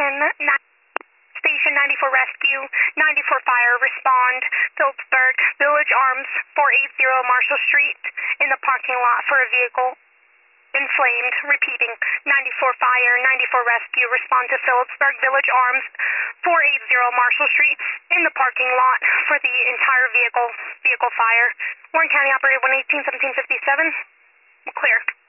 Station 94 Rescue, 94 Fire, respond, Phillipsburg, Village Arms, 480 Marshall Street, in the parking lot for a vehicle inflamed. Repeating, 94 Fire, 94 Rescue, respond to Phillipsburg, Village Arms, 480 Marshall Street, in the parking lot for the entire vehicle fire. Warren County Operator 118-1757, clear.